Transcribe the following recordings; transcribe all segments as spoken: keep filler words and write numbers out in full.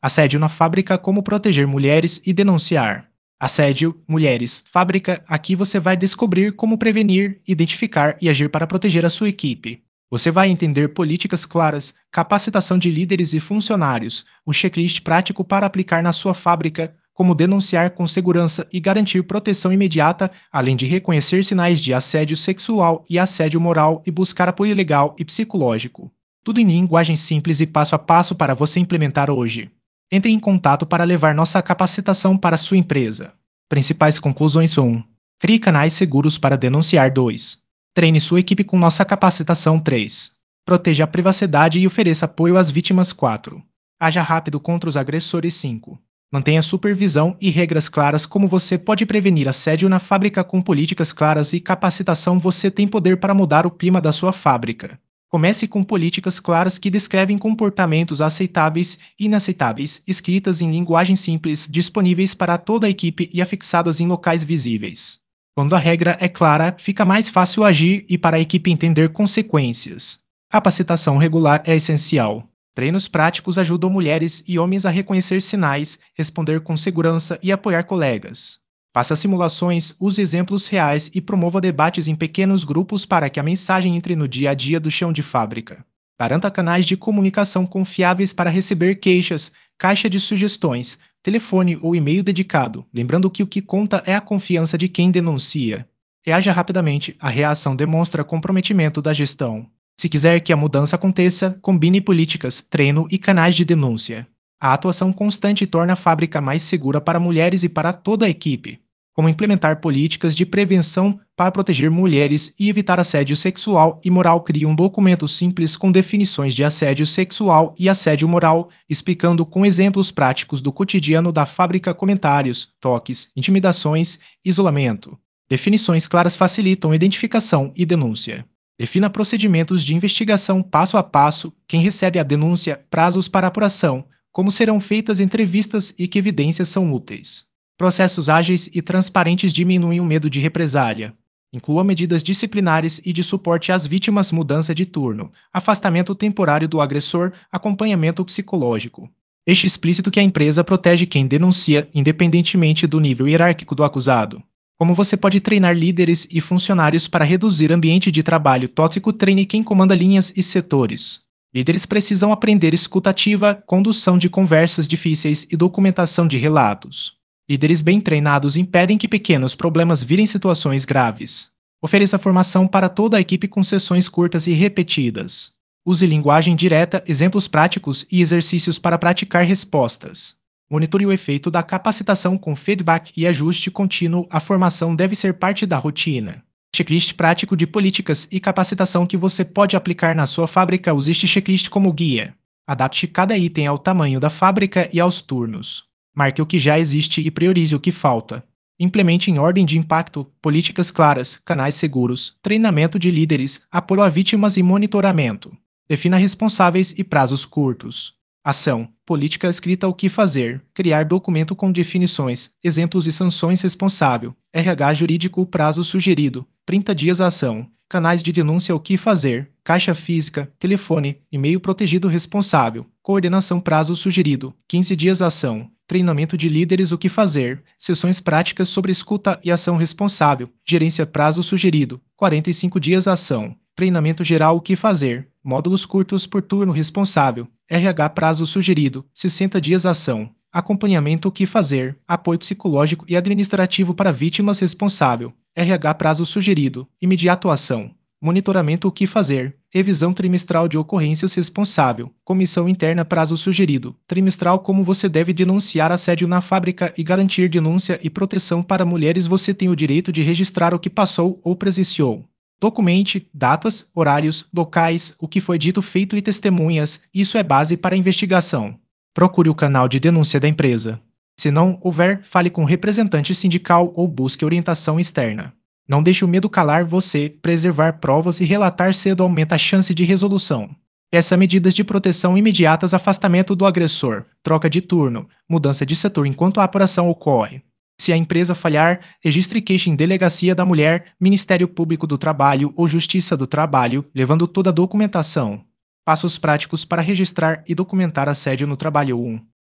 Assédio na fábrica, como proteger mulheres e denunciar. Assédio, mulheres, fábrica, aqui você vai descobrir como prevenir, identificar e agir para proteger a sua equipe. Você vai entender políticas claras, capacitação de líderes e funcionários, um checklist prático para aplicar na sua fábrica, como denunciar com segurança e garantir proteção imediata, além de reconhecer sinais de assédio sexual e assédio moral e buscar apoio legal e psicológico. Tudo em linguagem simples e passo a passo para você implementar hoje. Entre em contato para levar nossa capacitação para a sua empresa. Principais conclusões: um. Crie canais seguros para denunciar. dois. Treine sua equipe com nossa capacitação. três. Proteja a privacidade e ofereça apoio às vítimas. quatro. Haja rápido contra os agressores. cinco. Mantenha supervisão e regras claras. Como você pode prevenir assédio na fábrica com políticas claras e capacitação? Você tem poder para mudar o clima da sua fábrica. Comece com políticas claras que descrevem comportamentos aceitáveis e inaceitáveis, escritas em linguagem simples, disponíveis para toda a equipe e afixadas em locais visíveis. Quando a regra é clara, fica mais fácil agir e para a equipe entender consequências. Capacitação regular é essencial. Treinos práticos ajudam mulheres e homens a reconhecer sinais, responder com segurança e apoiar colegas. Faça simulações, use exemplos reais e promova debates em pequenos grupos para que a mensagem entre no dia a dia do chão de fábrica. Garanta canais de comunicação confiáveis para receber queixas, caixa de sugestões, telefone ou e-mail dedicado, lembrando que o que conta é a confiança de quem denuncia. Reaja rapidamente, a reação demonstra comprometimento da gestão. Se quiser que a mudança aconteça, combine políticas, treino e canais de denúncia. A atuação constante torna a fábrica mais segura para mulheres e para toda a equipe. Como implementar políticas de prevenção para proteger mulheres e evitar assédio sexual e moral? Crie um documento simples com definições de assédio sexual e assédio moral, explicando com exemplos práticos do cotidiano da fábrica comentários, toques, intimidações, isolamento. Definições claras facilitam identificação e denúncia. Defina procedimentos de investigação passo a passo, quem recebe a denúncia, prazos para apuração, como serão feitas entrevistas e que evidências são úteis. Processos ágeis e transparentes diminuem o medo de represália. Inclua medidas disciplinares e de suporte às vítimas, mudança de turno, afastamento temporário do agressor, acompanhamento psicológico. Deixe explícito que a empresa protege quem denuncia, independentemente do nível hierárquico do acusado. Como você pode treinar líderes e funcionários para reduzir ambiente de trabalho tóxico? Treine quem comanda linhas e setores. Líderes precisam aprender escuta ativa, condução de conversas difíceis e documentação de relatos. Líderes bem treinados impedem que pequenos problemas virem situações graves. Ofereça formação para toda a equipe com sessões curtas e repetidas. Use linguagem direta, exemplos práticos e exercícios para praticar respostas. Monitore o efeito da capacitação com feedback e ajuste contínuo. A formação deve ser parte da rotina. Checklist prático de políticas e capacitação que você pode aplicar na sua fábrica. Use este checklist como guia. Adapte cada item ao tamanho da fábrica e aos turnos. Marque o que já existe e priorize o que falta. Implemente em ordem de impacto políticas claras, canais seguros, treinamento de líderes, apoio a vítimas e monitoramento. Defina responsáveis e prazos curtos. Ação. Política escrita: o que fazer. Criar documento com definições, exemplos e sanções. Responsável. R H jurídico. Prazo sugerido: trinta dias. Ação. Canais de denúncia: o que fazer. Caixa física, telefone, e-mail protegido. Responsável. Coordenação. Prazo sugerido: quinze dias. Ação. Treinamento de líderes: o que fazer. Sessões práticas sobre escuta e ação. Responsável. Gerência. Prazo sugerido: quarenta e cinco dias. Ação. Treinamento geral: o que fazer. Módulos curtos por turno. Responsável. R H. Prazo sugerido: sessenta dias. Ação. Acompanhamento: o que fazer. Apoio psicológico e administrativo para vítimas. Responsável. R H. Prazo sugerido: imediato. Ação. Monitoramento: o que fazer. Revisão trimestral de ocorrências. Responsável. Comissão interna. Prazo sugerido: trimestral. Como você deve denunciar assédio na fábrica e garantir denúncia e proteção para mulheres? Você tem o direito de registrar o que passou ou presenciou. Documente datas, horários, locais, o que foi dito, feito e testemunhas. Isso é base para a investigação. Procure o canal de denúncia da empresa. Se não houver, fale com o representante sindical ou busque orientação externa. Não deixe o medo calar você. Preservar provas e relatar cedo aumenta a chance de resolução. Peça medidas de proteção imediatas: afastamento do agressor, troca de turno, mudança de setor enquanto a apuração ocorre. Se a empresa falhar, registre queixa em Delegacia da Mulher, Ministério Público do Trabalho ou Justiça do Trabalho, levando toda a documentação. Passos práticos para registrar e documentar assédio no trabalho. um.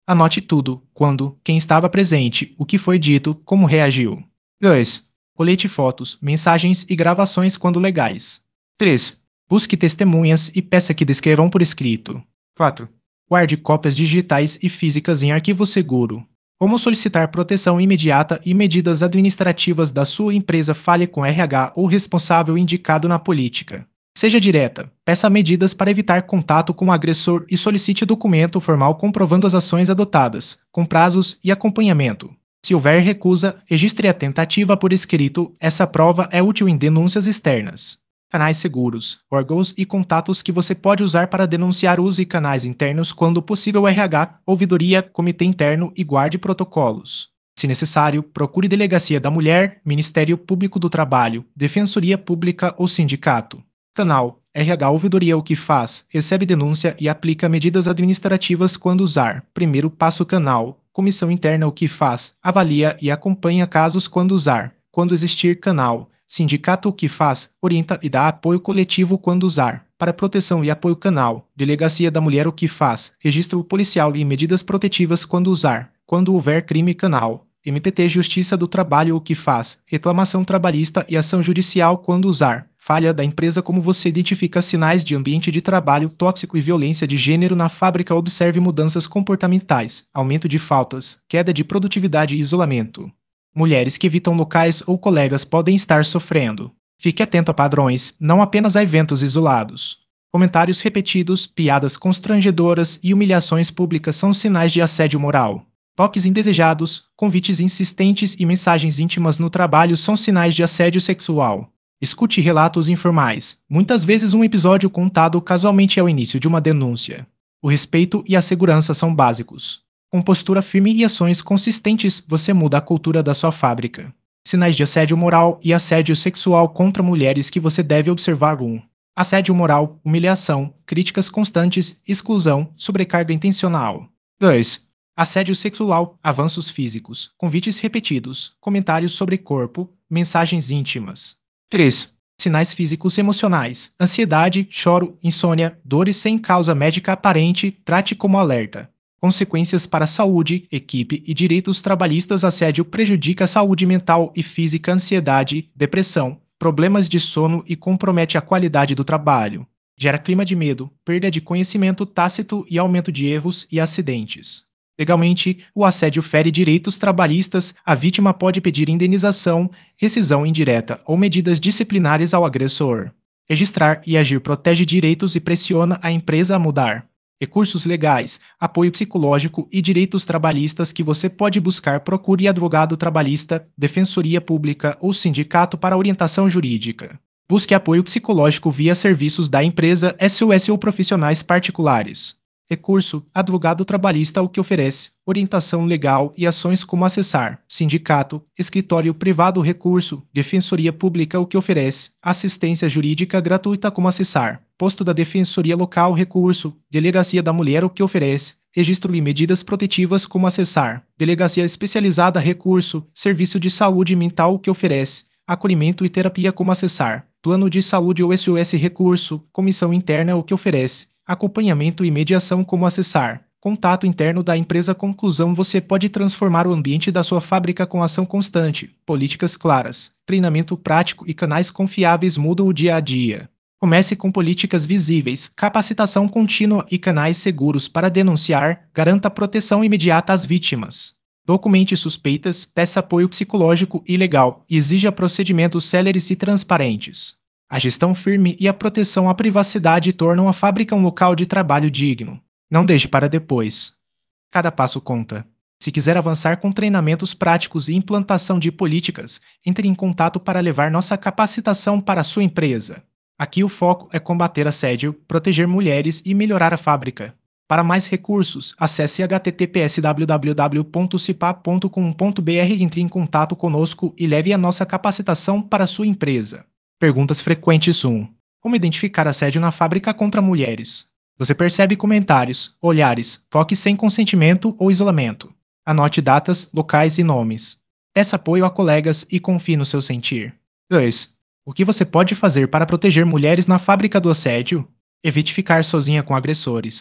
Anote tudo, quando, quem estava presente, o que foi dito, como reagiu. dois. Colete fotos, mensagens e gravações quando legais. três. Busque testemunhas e peça que descrevam por escrito. quatro. Guarde cópias digitais e físicas em arquivo seguro. Como solicitar proteção imediata e medidas administrativas da sua empresa, fale com R H ou responsável indicado na política. Seja direta, peça medidas para evitar contato com o agressor e solicite documento formal comprovando as ações adotadas, com prazos e acompanhamento. Se houver recusa, registre a tentativa por escrito, essa prova é útil em denúncias externas. Canais seguros, órgãos e contatos que você pode usar para denunciar. Use canais internos quando possível. R H, ouvidoria, comitê interno e guarde protocolos. Se necessário, procure Delegacia da Mulher, Ministério Público do Trabalho, Defensoria Pública ou sindicato. Canal, R H Ouvidoria o que faz, recebe denúncia e aplica medidas administrativas quando usar. Primeiro passo canal, Comissão Interna o que faz, avalia e acompanha casos quando usar. Quando existir canal, Sindicato o que faz, orienta e dá apoio coletivo quando usar. Para proteção e apoio canal, Delegacia da Mulher o que faz, registro policial e medidas protetivas quando usar. Quando houver crime canal, M P T Justiça do Trabalho o que faz, reclamação trabalhista e ação judicial quando usar. Falha da empresa. Como você identifica sinais de ambiente de trabalho tóxico e violência de gênero na fábrica? Observe mudanças comportamentais, aumento de faltas, queda de produtividade e isolamento. Mulheres que evitam locais ou colegas podem estar sofrendo. Fique atento a padrões, não apenas a eventos isolados. Comentários repetidos, piadas constrangedoras e humilhações públicas são sinais de assédio moral. Toques indesejados, convites insistentes e mensagens íntimas no trabalho são sinais de assédio sexual. Escute relatos informais. Muitas vezes um episódio contado casualmente é o início de uma denúncia. O respeito e a segurança são básicos. Com postura firme e ações consistentes, você muda a cultura da sua fábrica. Sinais de assédio moral e assédio sexual contra mulheres que você deve observar. um. Assédio moral, humilhação, críticas constantes, exclusão, sobrecarga intencional. dois. Assédio sexual, avanços físicos, convites repetidos, comentários sobre corpo, mensagens íntimas. três. Sinais físicos emocionais, ansiedade, choro, insônia, dores sem causa médica aparente, trate como alerta. Consequências para a saúde, equipe e direitos trabalhistas. Assédio prejudica a saúde mental e física, ansiedade, depressão, problemas de sono e compromete a qualidade do trabalho. Gera clima de medo, perda de conhecimento tácito e aumento de erros e acidentes. Legalmente, o assédio fere direitos trabalhistas. A vítima pode pedir indenização, rescisão indireta ou medidas disciplinares ao agressor. Registrar e agir protege direitos e pressiona a empresa a mudar. Recursos legais, apoio psicológico e direitos trabalhistas que você pode buscar. Procure advogado trabalhista, defensoria pública ou sindicato para orientação jurídica. Busque apoio psicológico via serviços da empresa, S O S ou profissionais particulares. Recurso, advogado trabalhista o que oferece orientação legal e ações como acessar, sindicato, escritório privado. Recurso, defensoria pública o que oferece assistência jurídica gratuita como acessar, posto da defensoria local. Recurso, delegacia da mulher o que oferece registro e medidas protetivas como acessar, delegacia especializada. Recurso, serviço de saúde mental o que oferece acolhimento e terapia como acessar, plano de saúde ou S O S. Recurso, comissão interna o que oferece acompanhamento e mediação como acessar, contato interno da empresa. Conclusão: você pode transformar o ambiente da sua fábrica com ação constante, políticas claras, treinamento prático e canais confiáveis mudam o dia a dia. Comece com políticas visíveis, capacitação contínua e canais seguros para denunciar. Garanta proteção imediata às vítimas. Documente suspeitas, peça apoio psicológico e legal e exija procedimentos céleres e transparentes. A gestão firme e a proteção à privacidade tornam a fábrica um local de trabalho digno. Não deixe para depois. Cada passo conta. Se quiser avançar com treinamentos práticos e implantação de políticas, entre em contato para levar nossa capacitação para a sua empresa. Aqui o foco é combater assédio, proteger mulheres e melhorar a fábrica. Para mais recursos, acesse h t t p s w w w ponto cipa ponto com ponto b r. Entre em contato conosco e leve a nossa capacitação para a sua empresa. Perguntas frequentes. um. Como identificar assédio na fábrica contra mulheres? Você percebe comentários, olhares, toques sem consentimento ou isolamento. Anote datas, locais e nomes. Peça apoio a colegas e confie no seu sentir. dois. O que você pode fazer para proteger mulheres na fábrica do assédio? Evite ficar sozinha com agressores.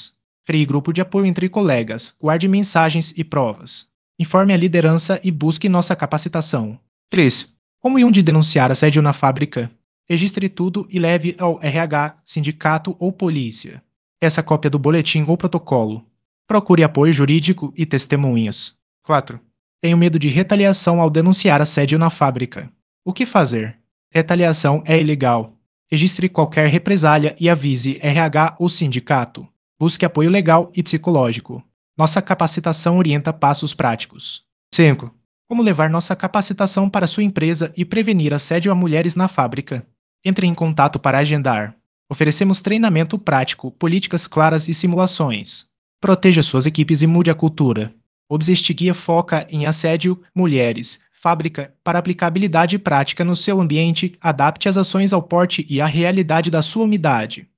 Crie grupo de apoio entre colegas, guarde mensagens e provas. Informe a liderança e busque nossa capacitação. três. Como e onde denunciar assédio na fábrica? Registre tudo e leve ao R H, sindicato ou polícia. Peça cópia do boletim ou protocolo. Procure apoio jurídico e testemunhas. quatro. Tenho medo de retaliação ao denunciar assédio na fábrica. O que fazer? Retaliação é ilegal. Registre qualquer represália e avise R H ou sindicato. Busque apoio legal e psicológico. Nossa capacitação orienta passos práticos. cinco. Como levar nossa capacitação para sua empresa e prevenir assédio a mulheres na fábrica? Entre em contato para agendar. Oferecemos treinamento prático, políticas claras e simulações. Proteja suas equipes e mude a cultura. Obseste Guia foca em assédio, mulheres, fábrica, para aplicabilidade prática no seu ambiente, adapte as ações ao porte e à realidade da sua unidade.